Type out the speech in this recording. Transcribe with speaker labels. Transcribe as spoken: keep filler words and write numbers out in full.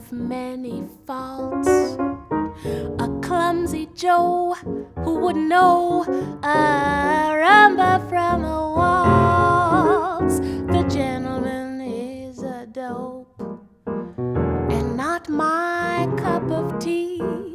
Speaker 1: of many faults, a clumsy Joe who wouldn't know a rumba from a waltz. The gentleman is a dope and not my cup of tea.